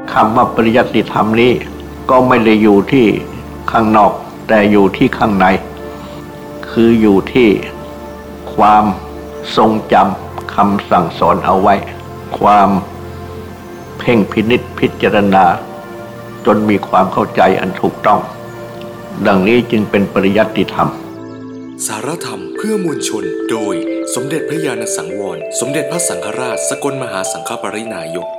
คำว่าปริยัติธรรมนี้ก็ไม่ได้อยู่ที่ข้างนอกแต่อยู่ที่ข้างในคืออยู่ที่ความทรงจำคำสั่งสอนเอาไว้ความเพ่งพินิจพิจารณาจนมีความเข้าใจอันถูกต้องดังนี้จึงเป็นปริยัติธรรมสารธรรมเพื่อมวลชนโดยสมเด็จพระญาณสังวรสมเด็จพระสังฆราชสกลมหาสังฆปรินายก